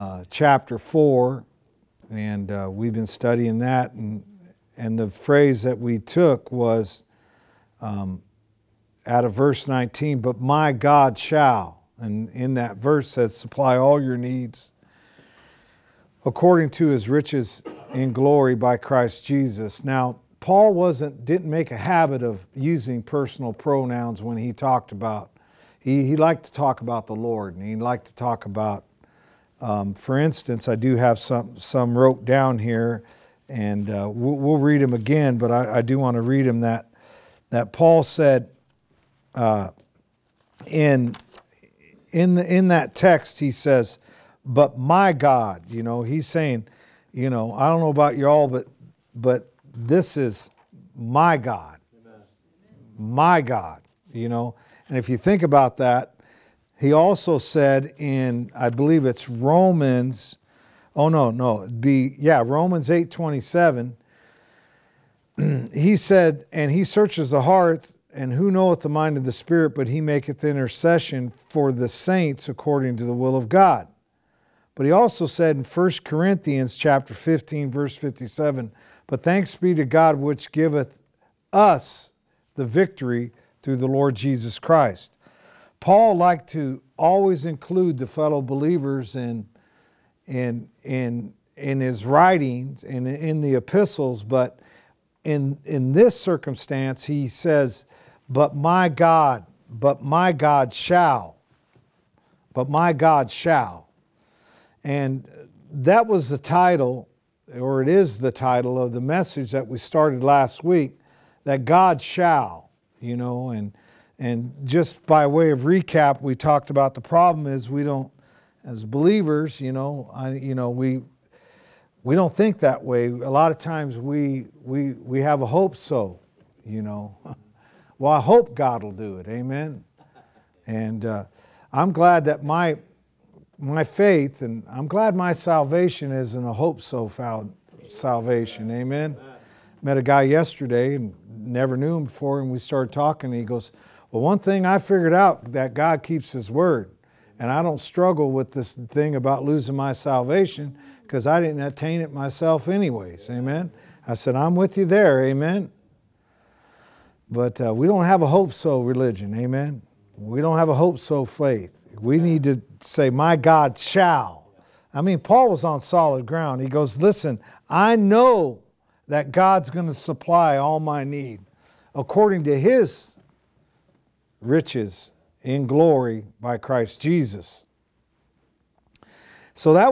chapter 4, and we've been studying that, and the phrase that we took was out of verse 19, but my God shall, and in that verse says, supply all your needs according to his riches in glory by Christ Jesus. Now, Paul didn't make a habit of using personal pronouns when he talked about, he liked to talk about the Lord, and he liked to talk about, for instance, I do have some wrote down here, and we'll read them again, but I do want to read them that Paul said in that text, he says, but my God, he's saying, I don't know about y'all, but this is my God. Amen. My God, and if you think about that, he also said in, I believe it's Romans, Romans 8:27, he said, and he searches the heart, and who knoweth the mind of the Spirit, but he maketh intercession for the saints according to the will of God. But he also said in 1 Corinthians chapter 15, verse 57, but thanks be to God which giveth us the victory through the Lord Jesus Christ. Paul liked to always include the fellow believers in his writings and in the epistles, but in this circumstance he says, but my God shall. And that was the title, or it is the title of the message that we started last week, that God shall, and just by way of recap, we talked about the problem is we don't, as believers, we don't think that way. A lot of times we have a hope so, Well, I hope God will do it, amen? And I'm glad that my faith, and I'm glad my salvation isn't a hope so salvation, amen? Met a guy yesterday and never knew him before, and we started talking, and he goes, well, one thing I figured out, that God keeps his word, and I don't struggle with this thing about losing my salvation because I didn't attain it myself anyways, amen? I said, I'm with you there, amen? But we don't have a hope so religion, amen? We don't have a hope so faith. We need to say, my God shall. I mean, Paul was on solid ground. He goes, listen, I know that God's going to supply all my need according to his riches in glory by Christ Jesus. So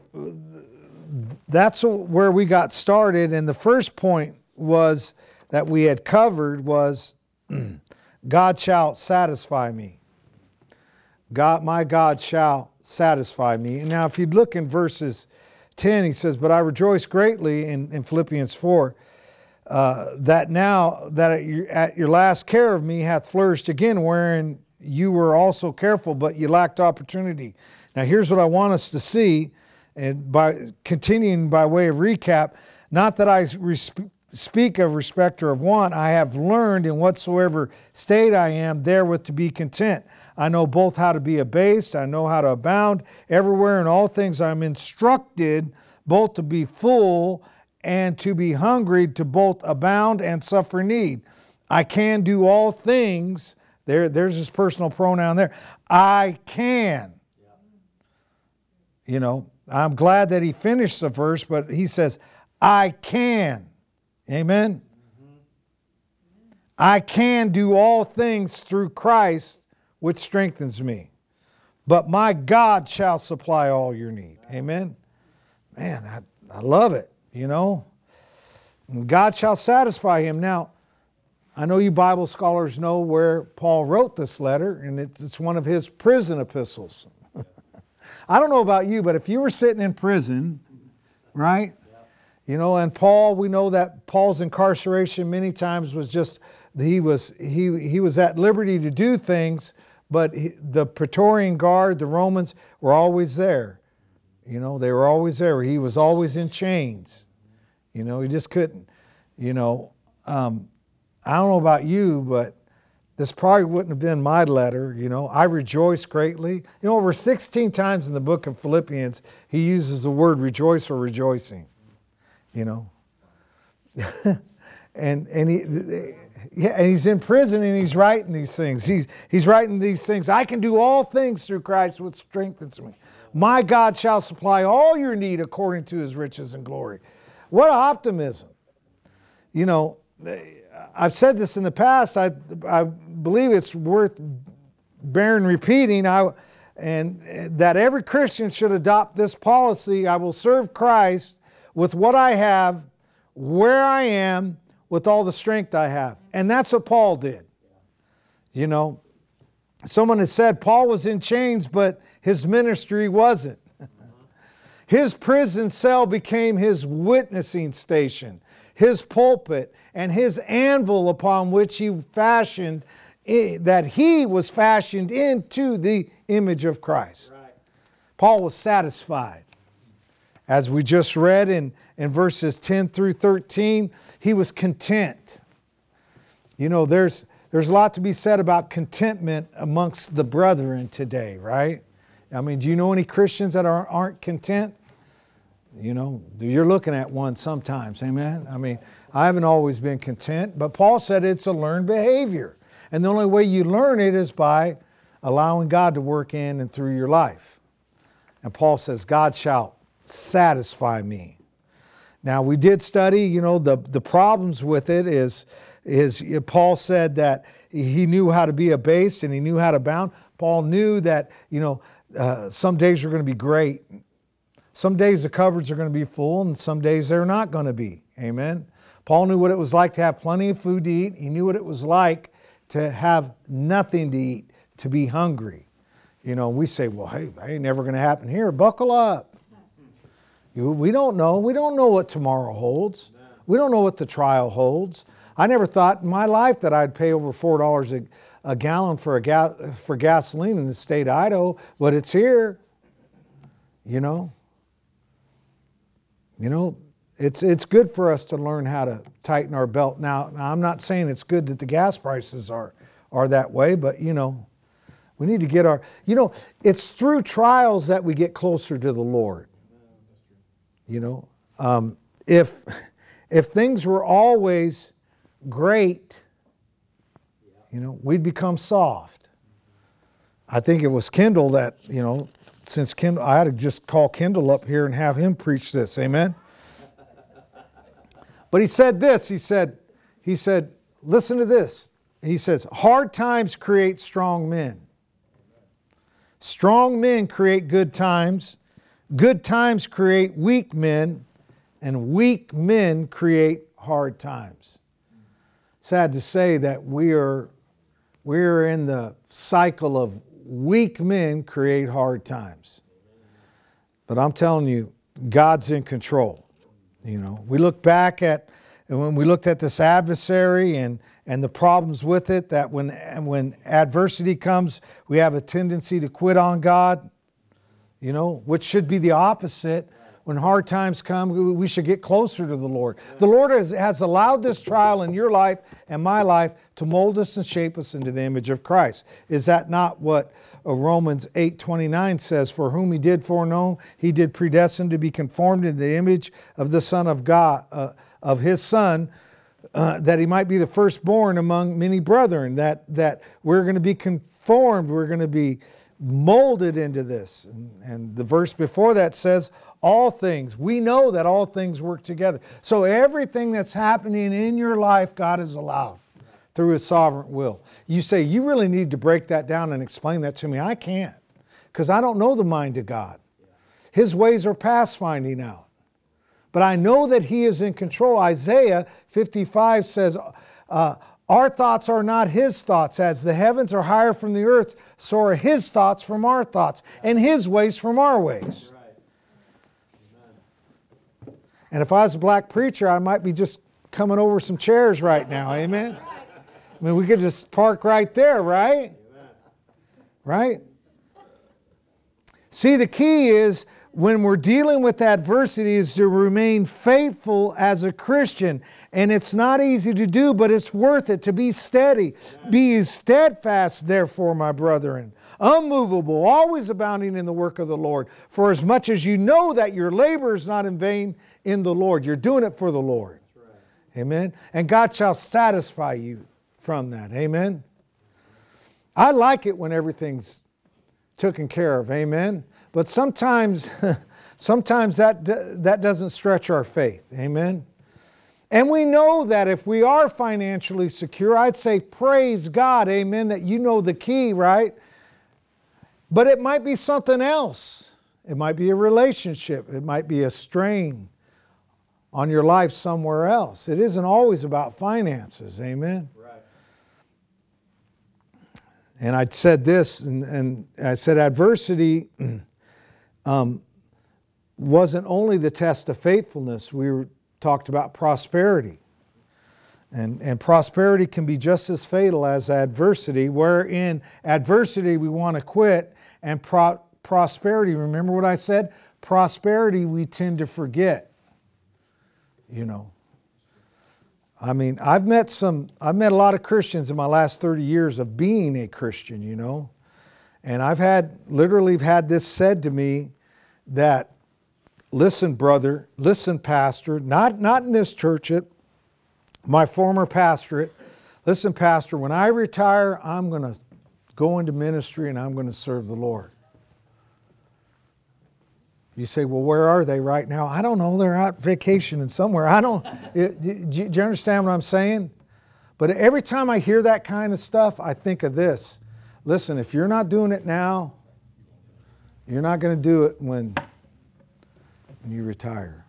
that's where we got started. And the first point was that we had covered was God shall satisfy me. My God shall satisfy me. And now if you look in verses 10, he says, but I rejoice greatly in Philippians 4, that now that at your last care of me hath flourished again, wherein you were also careful, but you lacked opportunity. Now here's what I want us to see, and by continuing by way of recap, not that I speak of respect or of want, I have learned in whatsoever state I am therewith to be content. I know both how to be abased, I know how to abound. Everywhere in all things I'm instructed both to be full and to be hungry, to both abound and suffer need. I can do all things. There's his personal pronoun there. I can. I'm glad that he finished the verse, but he says, I can. Amen? I can do all things through Christ, which strengthens me. But my God shall supply all your need. Amen? Man, I love it, And God shall satisfy him. Now, I know you Bible scholars know where Paul wrote this letter, and it's one of his prison epistles. I don't know about you, but if you were sitting in prison, right? And Paul, we know that Paul's incarceration many times was just, he was at liberty to do things, but the Praetorian Guard, the Romans, were always there. They were always there. He was always in chains. He just couldn't, I don't know about you, but this probably wouldn't have been my letter, you know. I rejoice greatly. You know, over 16 times in the book of Philippians, he uses the word rejoice or rejoicing, you know. and he's in prison and he's writing these things. He's writing these things. I can do all things through Christ which strengthens me. My God shall supply all your need according to his riches and glory. What optimism. You know, I've said this in the past. I believe it's worth bearing repeating. And that every Christian should adopt this policy. I will serve Christ with what I have, where I am, with all the strength I have. And that's what Paul did. You know, someone has said Paul was in chains, but his ministry wasn't. His prison cell became his witnessing station, his pulpit, and his anvil upon which he fashioned, that he was fashioned into the image of Christ. Right. Paul was satisfied. As we just read in verses 10 through 13, he was content. You know, there's a lot to be said about contentment amongst the brethren today, right? I mean, do you know any Christians that aren't content? You know, you're looking at one sometimes, amen? I mean, I haven't always been content, but Paul said it's a learned behavior. And the only way you learn it is by allowing God to work in and through your life. And Paul says, God shall satisfy me. Now, we did study, you know, the problems with it is Paul said that he knew how to be abased and he knew how to abound. Paul knew that, you know, some days are going to be great. Some days the cupboards are going to be full and some days they're not going to be. Amen. Paul knew what it was like to have plenty of food to eat. He knew what it was like to have nothing to eat, to be hungry. You know, we say, well, hey, that ain't never going to happen here. Buckle up. We don't know. We don't know what tomorrow holds. We don't know what the trial holds. I never thought in my life that I'd pay over $4 a gallon for gasoline in the state of Idaho, but it's here. You know, it's good for us to learn how to tighten our belt. Now I'm not saying it's good that the gas prices are that way, but you know, we need to get it's through trials that we get closer to the Lord. You know, if things were always great, you know, we'd become soft. I think it was Kendall that, you know, since Kendall, I had to just call Kendall up here and have him preach this. Amen. But he said this, he said, listen to this. He says, hard times create strong men. Strong men create good times. Good times create weak men. And weak men create hard times. Sad to say that we're in the cycle of weak men create hard times. But I'm telling you, God's in control. You know, we look back at, and when we looked at this adversary and the problems with it, that when adversity comes, we have a tendency to quit on God, you know, which should be the opposite. When hard times come, we should get closer to the Lord. The Lord has allowed this trial in your life and my life to mold us and shape us into the image of Christ. Is that not what Romans 8:29 says? For whom he did foreknow, he did predestine to be conformed in the image of the Son of God, of his Son, that he might be the firstborn among many brethren. That we're going to be conformed, we're going to be molded into this. And the verse before that says, all things. We know that all things work together. So everything that's happening in your life, God has allowed through his sovereign will. You say, you really need to break that down and explain that to me. I can't, because I don't know the mind of God. His ways are past finding out. But I know that he is in control. Isaiah 55 says, our thoughts are not his thoughts. As the heavens are higher from the earth, so are his thoughts from our thoughts, and his ways from our ways. And if I was a black preacher, I might be just coming over some chairs right now. Amen? I mean, we could just park right there, right? Right? See, the key is when we're dealing with adversity is to remain faithful as a Christian. And it's not easy to do, but it's worth it to be steady. Be steadfast, therefore, my brethren, unmovable, always abounding in the work of the Lord. For as much as you know that your labor is not in vain in the Lord. You're doing it for the Lord. Amen. And God shall satisfy you from that. Amen. I like it when everything's taken care of. Amen. But sometimes that doesn't stretch our faith. Amen. And we know that if we are financially secure, I'd say praise God. Amen. That you know the key, right? But it might be something else. It might be a relationship. It might be a strain on your life somewhere else. It isn't always about finances. Amen. Right. And I said this, and I said adversity wasn't only the test of faithfulness. We talked about prosperity. And prosperity can be just as fatal as adversity, where in adversity we want to quit, and prosperity, remember what I said? Prosperity we tend to forget. You know. I mean, I've met a lot of Christians in my last 30 years of being a Christian, you know. And I've literally had this said to me that, listen, brother, listen, pastor, not in this church, at my former pastorate, listen, pastor, when I retire, I'm going to go into ministry and I'm going to serve the Lord. You say, well, where are they right now? I don't know. They're out vacationing somewhere. Do you understand what I'm saying? But every time I hear that kind of stuff, I think of this. Listen, if you're not doing it now, you're not going to do it when you retire.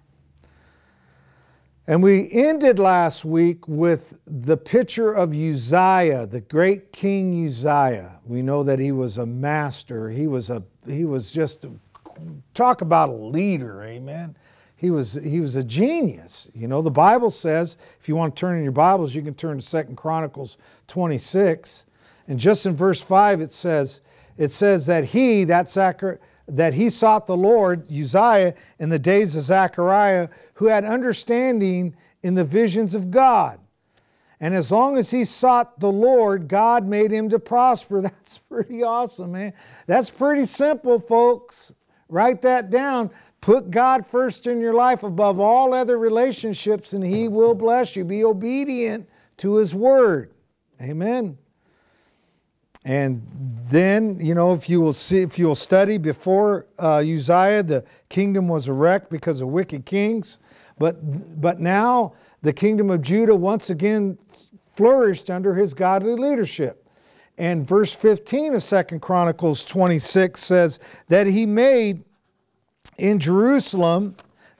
And we ended last week with the picture of Uzziah, the great King Uzziah. We know that he was a master. He was just talk about a leader, amen. He was a genius. You know, the Bible says, if you want to turn in your Bibles, you can turn to 2 Chronicles 26. And just in verse 5 it says that he sought the Lord, Uzziah, in the days of Zechariah, who had understanding in the visions of God. And as long as he sought the Lord, God made him to prosper. That's pretty awesome, man. That's pretty simple, folks. Write that down. Put God first in your life above all other relationships, and He will bless you. Be obedient to His word. Amen. And then, you know, if you will study, before Uzziah, the kingdom was wrecked because of wicked kings. But now the kingdom of Judah once again flourished under his godly leadership. And verse 15 of 2 Chronicles 26 says that he made in Jerusalem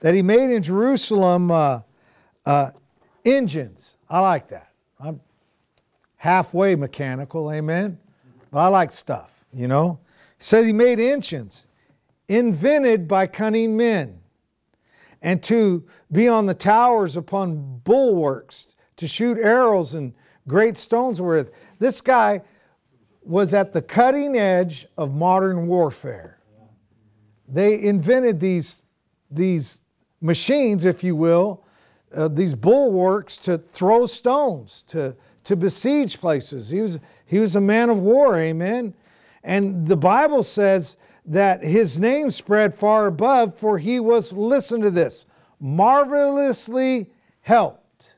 engines. I like that. I'm halfway mechanical, amen? But I like stuff, you know. He says he made engines invented by cunning men, and to be on the towers upon bulwarks, to shoot arrows and great stones with. This guy was at the cutting edge of modern warfare. They invented these machines, if you will, these bulwarks to throw stones, to besiege places. He was a man of war, amen. And the Bible says that his name spread far above, for he was, listen to this, marvelously helped.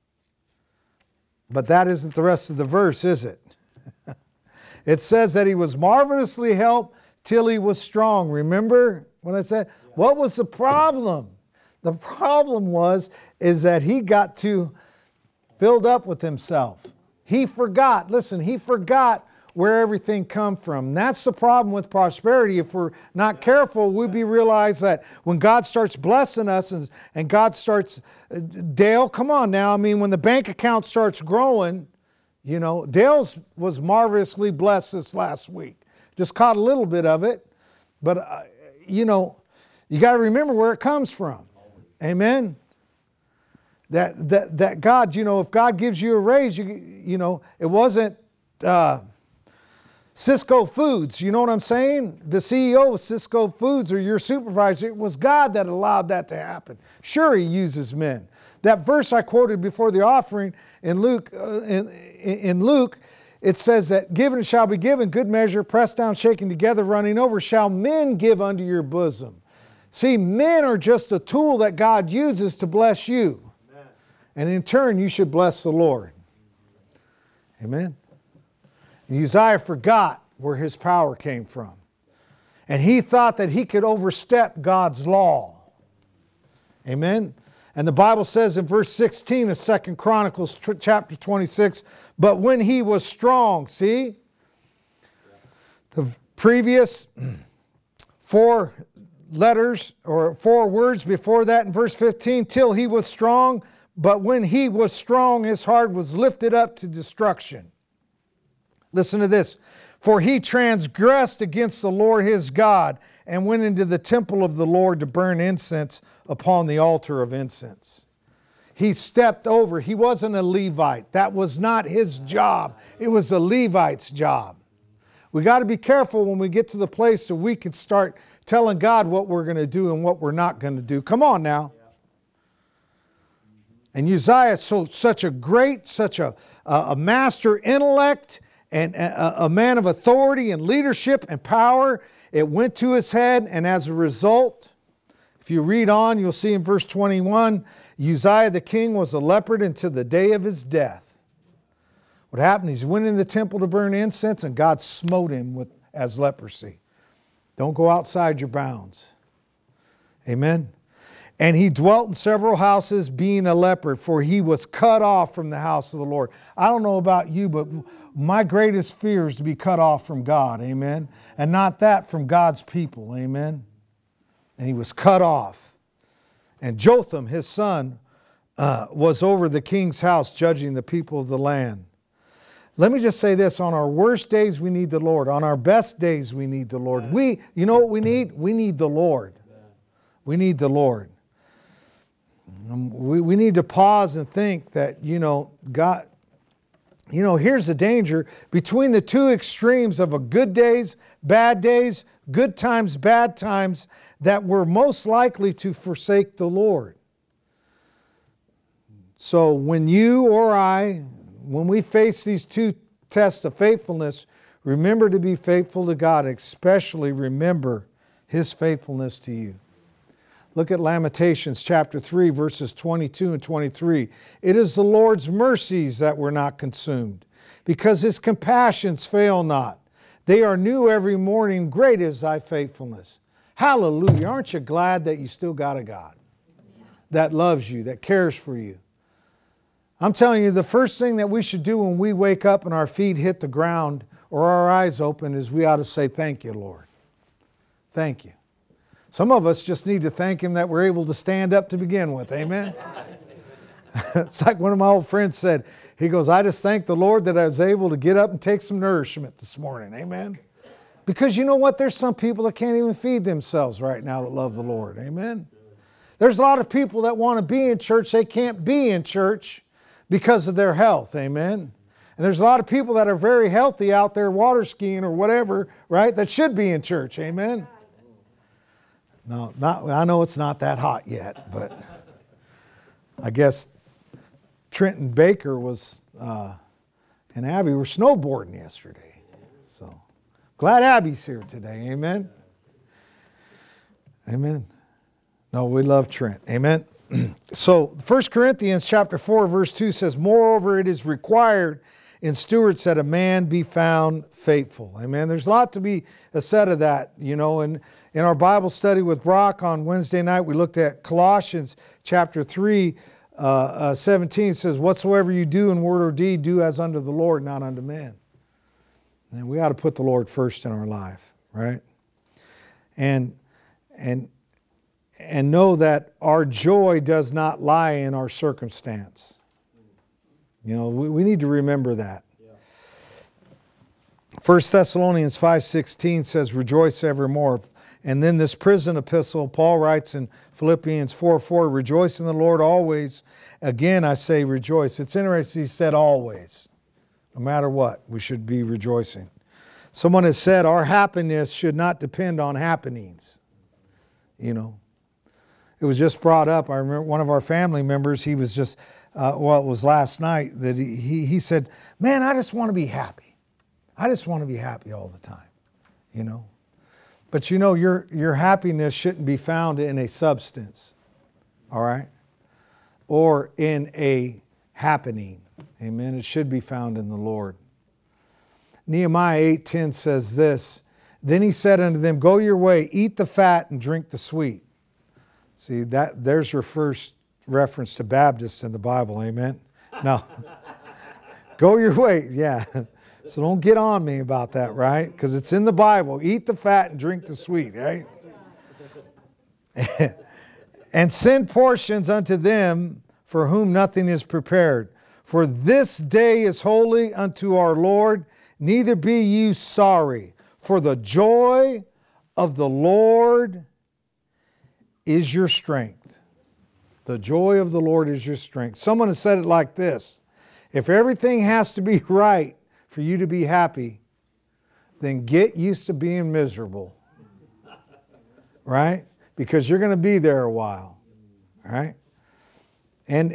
But that isn't the rest of the verse, is it? It says that he was marvelously helped till he was strong. Remember what I said? Yeah. What was the problem? The problem is that he got too filled up with himself. He forgot where everything come from. And that's the problem with prosperity. If we're not careful, we'll realize that when God starts blessing us and God starts, Dale, come on now. I mean, when the bank account starts growing, you know, Dale's was marvelously blessed this last week. Just caught a little bit of it. But, you know, you got to remember where it comes from. Amen? That God, you know, if God gives you a raise, you know, it wasn't Cisco Foods, you know what I'm saying? The CEO of Cisco Foods or your supervisor, it was God that allowed that to happen. Sure, He uses men. That verse I quoted before the offering in Luke, it says that given shall be given, good measure, pressed down, shaken together, running over, shall men give unto your bosom. See, men are just a tool that God uses to bless you. Amen. And in turn, you should bless the Lord. Amen. And Uzziah forgot where his power came from. And he thought that he could overstep God's law. Amen. And the Bible says in verse 16 of 2 Chronicles chapter 26, but when he was strong, see? The previous 4 letters or 4 words before that in verse 15, till he was strong, but when he was strong, his heart was lifted up to destruction. Listen to this. For he transgressed against the Lord his God and went into the temple of the Lord to burn incense upon the altar of incense. He stepped over. He wasn't a Levite. That was not his job. It was a Levite's job. We got to be careful when we get to the place that we can start telling God what we're going to do and what we're not going to do. Come on now. And Uzziah, such a master intellect and a man of authority and leadership and power, it went to his head, and as a result, if you read on, you'll see in verse 21, Uzziah the king was a leopard until the day of his death. What happened? He went in the temple to burn incense, and God smote him as leprosy. Don't go outside your bounds. Amen. And he dwelt in several houses, being a leopard, for he was cut off from the house of the Lord. I don't know about you, but my greatest fear is to be cut off from God. Amen. And not that from God's people. Amen. And he was cut off. And Jotham, his son, was over the king's house, judging the people of the land. Let me just say this. On our worst days, we need the Lord. On our best days, we need the Lord. You know what we need? We need the Lord. We need the Lord. We need to pause and think that, God, here's the danger. Between the two extremes of a good days, good times, bad times, that we're most likely to forsake the Lord. So when you or I, when we face these two tests of faithfulness, remember to be faithful to God, especially remember His faithfulness to you. Look at Lamentations chapter 3, verses 22 and 23. It is the Lord's mercies that we're not consumed, because His compassions fail not. They are new every morning. Great is thy faithfulness. Hallelujah. Aren't you glad that you still got a God that loves you, that cares for you? I'm telling you, the first thing that we should do when we wake up and our feet hit the ground or our eyes open is we ought to say, thank you, Lord. Thank you. Some of us just need to thank Him that we're able to stand up to begin with. Amen? It's like one of my old friends said. He goes, I just thank the Lord that I was able to get up and take some nourishment this morning. Amen? Because you know what? There's some people that can't even feed themselves right now that love the Lord. Amen? There's a lot of people that want to be in church. They can't be in church because of their health. Amen? And there's a lot of people that are very healthy out there water skiing or whatever, right, that should be in church. Amen? No, I know it's not that hot yet, but I guess Trenton Baker and Abby were snowboarding yesterday. So glad Abby's here today. Amen? Amen. No, we love Trent. Amen. So 1 Corinthians chapter 4, verse 2 says, moreover, it is required in stewards that a man be found faithful. Amen. There's a lot to be said of that, and in our Bible study with Brock on Wednesday night, we looked at Colossians chapter 3, 17. It says, whatsoever you do in word or deed, do as unto the Lord, not unto men. And we ought to put the Lord first in our life, right? And know that our joy does not lie in our circumstance. We need to remember that. 1 Thessalonians 5:16 says, rejoice evermore. And then this prison epistle, Paul writes in Philippians 4:4, rejoice in the Lord always. Again, I say rejoice. It's interesting he said always. No matter what, we should be rejoicing. Someone has said our happiness should not depend on happenings. You know, it was just brought up. I remember one of our family members, he was just, it was last night that he said, man, I just want to be happy. I just want to be happy all the time, you know. But you know, your happiness shouldn't be found in a substance, all right? Or in a happening, amen? It should be found in the Lord. Nehemiah 8:10 says this, then he said unto them, go your way, eat the fat and drink the sweet. See, there's your first reference to Baptists in the Bible, amen? No. Go your way, yeah. So don't get on me about that, right? Because it's in the Bible. Eat the fat and drink the sweet, right? And send portions unto them for whom nothing is prepared. For this day is holy unto our Lord, neither be you sorry. For the joy of the Lord is your strength. The joy of the Lord is your strength. Someone has said it like this, if everything has to be right for you to be happy, then get used to being miserable. Right? Because you're going to be there a while. Right? And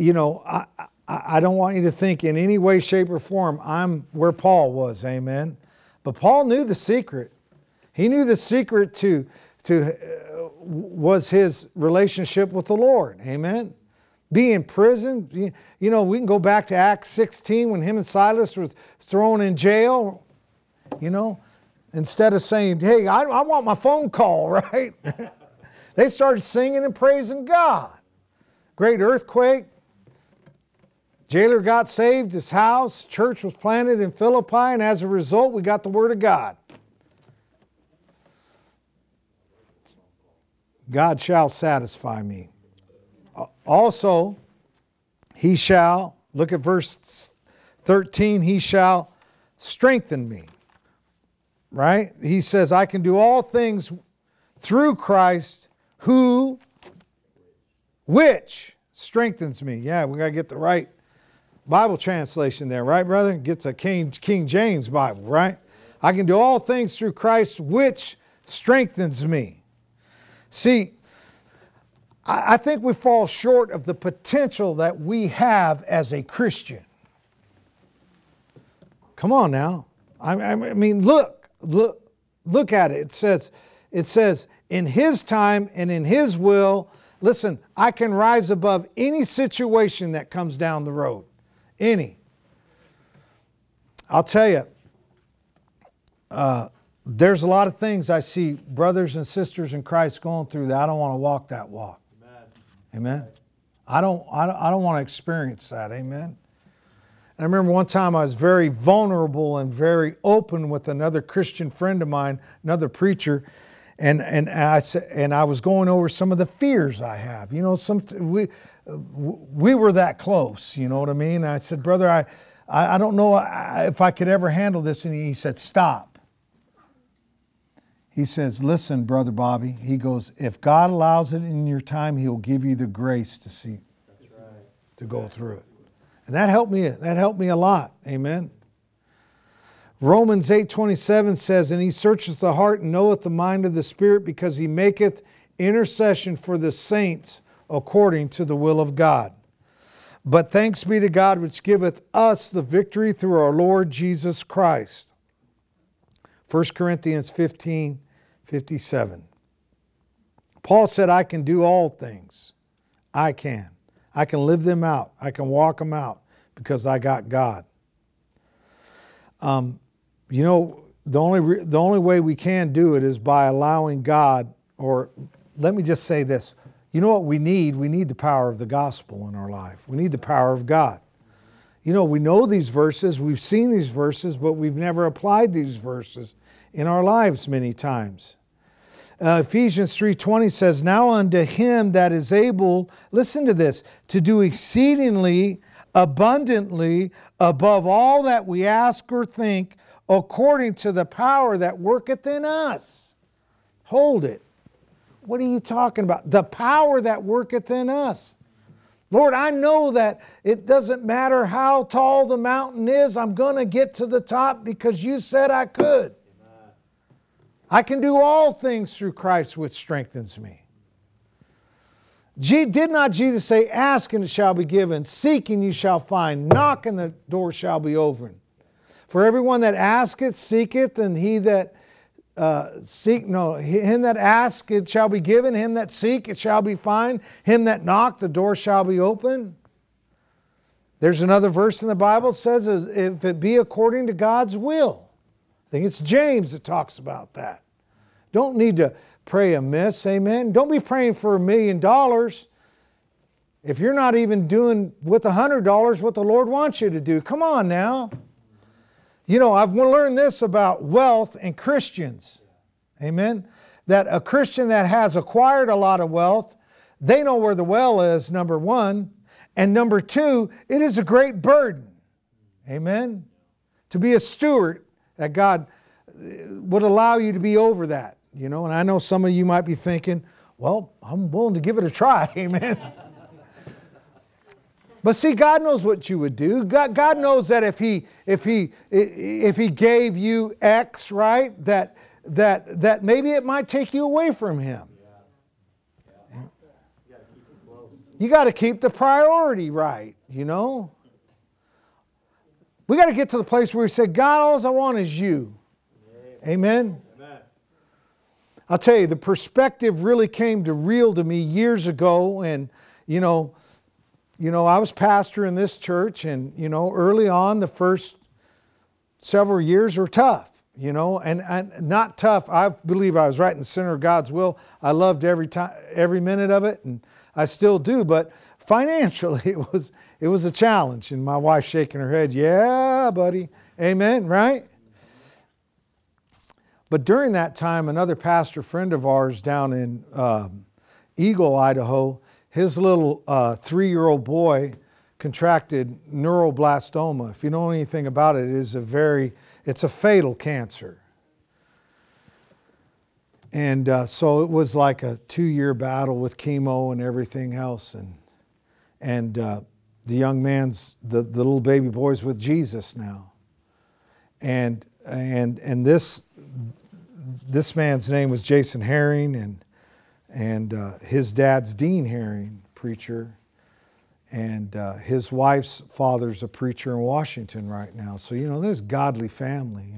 I don't want you to think in any way, shape, or form I'm where Paul was, amen? But Paul knew the secret. He knew the secret was his relationship with the Lord, amen? Be in prison. You know, we can go back to Acts 16 when him and Silas were thrown in jail. You know, instead of saying, hey, I want my phone call, right? They started singing and praising God. Great earthquake. Jailer got saved, his house, church was planted in Philippi, and as a result, we got the Word of God. God shall satisfy me. Also, he shall, look at verse 13, he shall strengthen me. Right? He says, I can do all things through Christ which strengthens me. Yeah, we got to get the right Bible translation there, right, brother? Gets a King James Bible, right? I can do all things through Christ which strengthens me. See, I think we fall short of the potential that we have as a Christian. Come on now. I mean, look at it. It says, in His time and in His will, listen, I can rise above any situation that comes down the road. Any. I'll tell you, there's a lot of things I see brothers and sisters in Christ going through that I don't want to walk that walk. Amen. I don't want to experience that. Amen. And I remember one time I was very vulnerable and very open with another Christian friend of mine, another preacher, and I was going over some of the fears I have. You know, we were that close. You know what I mean? I said, brother, I don't know if I could ever handle this. And he said, stop. He says, listen, Brother Bobby. He goes, if God allows it in your time, He'll give you the grace to see, to go through it. And that helped me. That helped me a lot. Amen. Romans 8:27 says, and He searcheth the heart and knoweth the mind of the Spirit, because He maketh intercession for the saints according to the will of God. But thanks be to God which giveth us the victory through our Lord Jesus Christ. 1 Corinthians 15:57. Paul said, I can do all things. I can. I can live them out. I can walk them out because I got God. You know, the only way we can do it is by allowing God, or let me just say this. You know what we need? We need the power of the gospel in our life. We need the power of God. You know, we know these verses, we've seen these verses, but we've never applied these verses in our lives many times. Ephesians 3:20 says, now unto Him that is able, listen to this, to do exceedingly abundantly above all that we ask or think, according to the power that worketh in us. Hold it. What are you talking about? The power that worketh in us. Lord, I know that it doesn't matter how tall the mountain is, I'm going to get to the top because you said I could. Amen. I can do all things through Christ which strengthens me. Did not Jesus say, ask and it shall be given, seek and you shall find, knock and the door shall be opened? For everyone that asketh, seeketh, and him that ask, it shall be given, him that seek, it shall be found, him that knock, the door shall be open. There's another verse in the Bible that says, if it be according to God's will. I think it's James that talks about that. Don't need to pray amiss, amen? Don't be praying for $1 million if you're not even doing with $100 what the Lord wants you to do. Come on now. You know, I've learned this about wealth and Christians. Amen? That a Christian that has acquired a lot of wealth, they know where the well is, number one. And number two, it is a great burden. Amen? To be a steward, that God would allow you to be over that. You know, and I know some of you might be thinking, well, I'm willing to give it a try. Amen? But see, God knows what you would do. God knows that if He gave you X, right, that maybe it might take you away from Him. You got to keep the priority right, you know. We got to get to the place where we say, God, all I want is you. Amen. I'll tell you, the perspective really came to real to me years ago, and you know, I was pastor in this church, and early on, the first several years were tough, and not tough. I believe I was right in the center of God's will. I loved every minute of it, and I still do. But financially, it was a challenge. And my wife shaking her head, yeah, buddy, amen, right? But during that time, another pastor friend of ours down in Eagle, Idaho, his little 3-year-old boy contracted neuroblastoma. If you know anything about it, it's a fatal cancer. And so it was like a 2-year battle with chemo and everything else. And the young man's, the little baby boy's with Jesus now. And this man's name was Jason Herring, and his dad's Dean Herring, preacher, and his wife's father's a preacher in Washington right now. So there's godly family,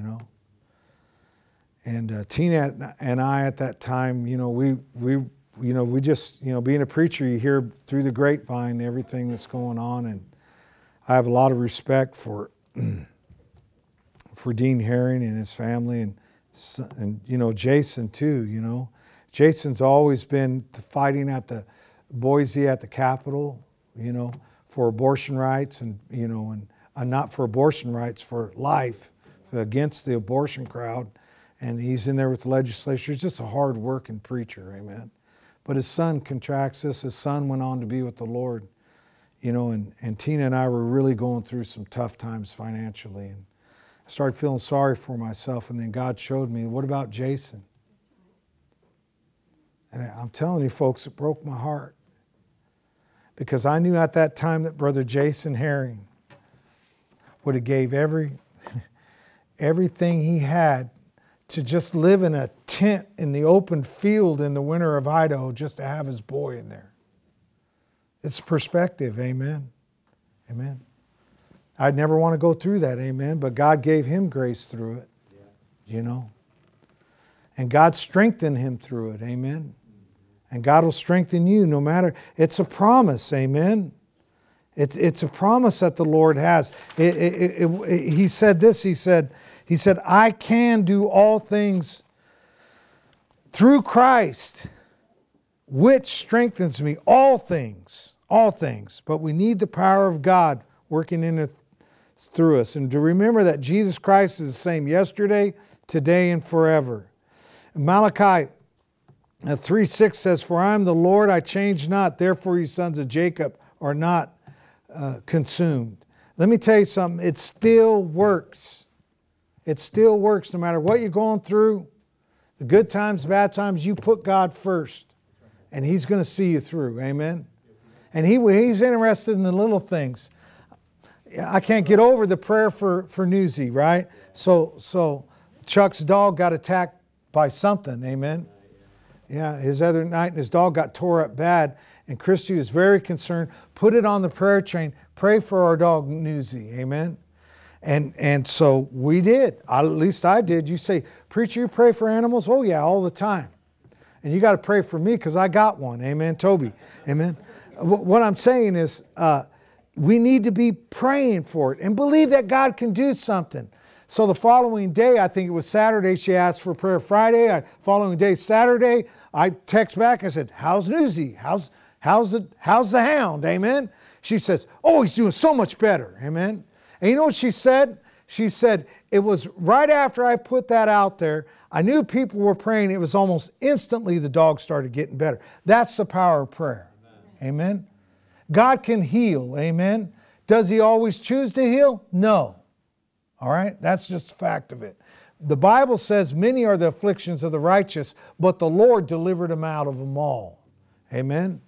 And Tina and I at that time, we just being a preacher, you hear through the grapevine everything that's going on, and I have a lot of respect for Dean Herring and his family, and Jason too. Jason's always been fighting at the Boise at the Capitol, for abortion rights, and not for abortion rights, for life, against the abortion crowd. And he's in there with the legislature. He's just a hard-working preacher, amen. But his son contracts this. His son went on to be with the Lord, and Tina and I were really going through some tough times financially. And I started feeling sorry for myself, and then God showed me, what about Jason? And I'm telling you, folks, it broke my heart. Because I knew at that time that Brother Jason Herring would have gave everything he had to just live in a tent in the open field in the winter of Idaho just to have his boy in there. It's perspective, amen. Amen. I'd never want to go through that, amen, but God gave him grace through it, And God strengthened him through it, amen. And God will strengthen you no matter. It's a promise, amen. It's a promise that the Lord has. He said this, he said, I can do all things through Christ, which strengthens me. All things. But we need the power of God working in it through us. And to remember that Jesus Christ is the same yesterday, today, and forever. Malachi 3:6 says, for I am the Lord, I change not, therefore you sons of Jacob are not consumed. Let me tell you something, it still works. It still works no matter what you're going through. The good times, bad times, you put God first. And He's going to see you through. Amen? And he's interested in the little things. I can't get over the prayer for Newsy, right? So Chuck's dog got attacked by something, amen? Yeah, his other night, his dog got tore up bad, and Christy was very concerned. Put it on the prayer chain. Pray for our dog Newsy, amen? And so we did. At least I did. You say, preacher, you pray for animals? Oh yeah, all the time. And you got to pray for me because I got one, amen? Toby, amen? What I'm saying is we need to be praying for it and believe that God can do something. So the following day, I think it was Saturday, she asked for prayer Friday. Following day, Saturday, I text back and said, how's Newsy? How's the hound? Amen? She says, oh, he's doing so much better. Amen? And you know what she said? She said, it was right after I put that out there, I knew people were praying. It was almost instantly the dog started getting better. That's the power of prayer. Amen? God can heal. Amen? Does He always choose to heal? No. All right? That's just a fact of it. The Bible says many are the afflictions of the righteous, but the Lord delivered them out of them all. Amen?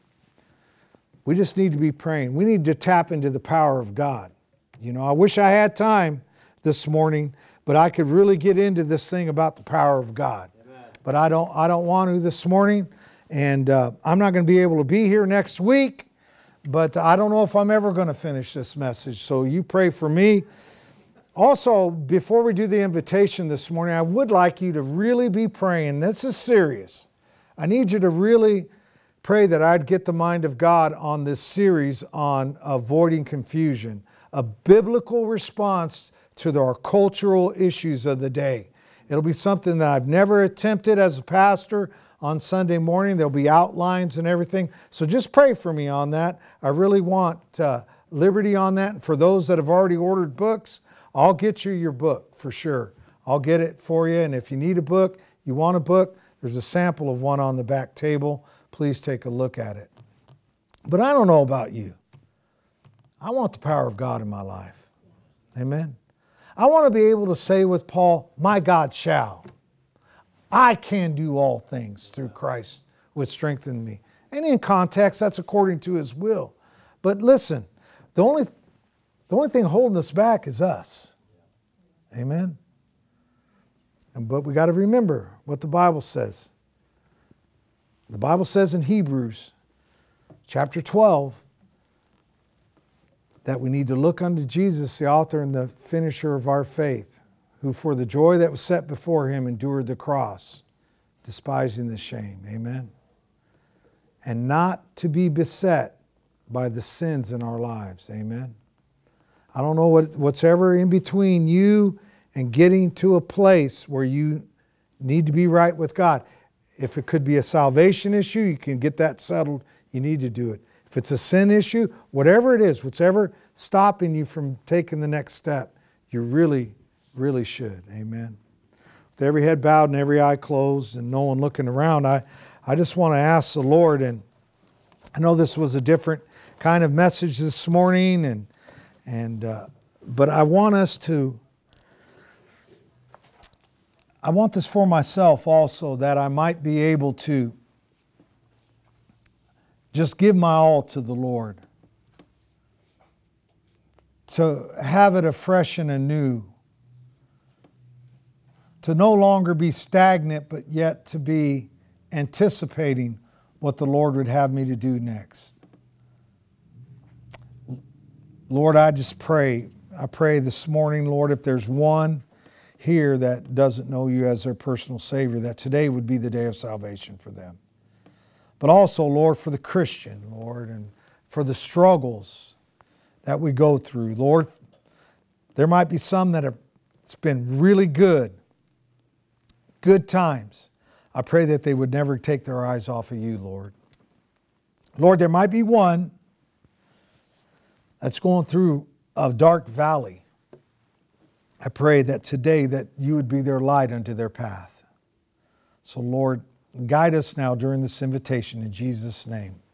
We just need to be praying. We need to tap into the power of God. You know, I wish I had time this morning, but I could really get into this thing about the power of God. Amen. But I don't want to this morning, and I'm not going to be able to be here next week, but I don't know if I'm ever going to finish this message, so you pray for me. Also, before we do the invitation this morning, I would like you to really be praying. This is serious. I need you to really pray that I'd get the mind of God on this series on avoiding confusion, a biblical response to our cultural issues of the day. It'll be something that I've never attempted as a pastor on Sunday morning. There'll be outlines and everything. So just pray for me on that. I really want liberty on that. And for those that have already ordered books, I'll get you your book for sure. I'll get it for you. And if you need a book, you want a book, there's a sample of one on the back table. Please take a look at it. But I don't know about you. I want the power of God in my life. Amen. I want to be able to say with Paul, my God shall. I can do all things through Christ which strengthen me. And in context, that's according to His will. But listen, the only thing holding us back is us. Amen? But we got to remember what the Bible says. The Bible says in Hebrews chapter 12 that we need to look unto Jesus, the author and the finisher of our faith, who for the joy that was set before Him endured the cross, despising the shame. Amen? And not to be beset by the sins in our lives. Amen? I don't know what's ever in between you and getting to a place where you need to be right with God. If it could be a salvation issue, you can get that settled. You need to do it. If it's a sin issue, whatever it is, whatever stopping you from taking the next step, you really, really should. Amen. With every head bowed and every eye closed and no one looking around, I just want to ask the Lord, and I know this was a different kind of message this morning, but I want this for myself also, that I might be able to just give my all to the Lord, to have it afresh and anew, to no longer be stagnant, but yet to be anticipating what the Lord would have me to do next. Lord, I just pray. I pray this morning, Lord, if there's one here that doesn't know You as their personal Savior, that today would be the day of salvation for them. But also, Lord, for the Christian, Lord, and for the struggles that we go through. Lord, there might be some that it's been really good times. I pray that they would never take their eyes off of You, Lord. Lord, there might be one that's going through a dark valley. I pray that today that You would be their light unto their path. So Lord, guide us now during this invitation in Jesus' name.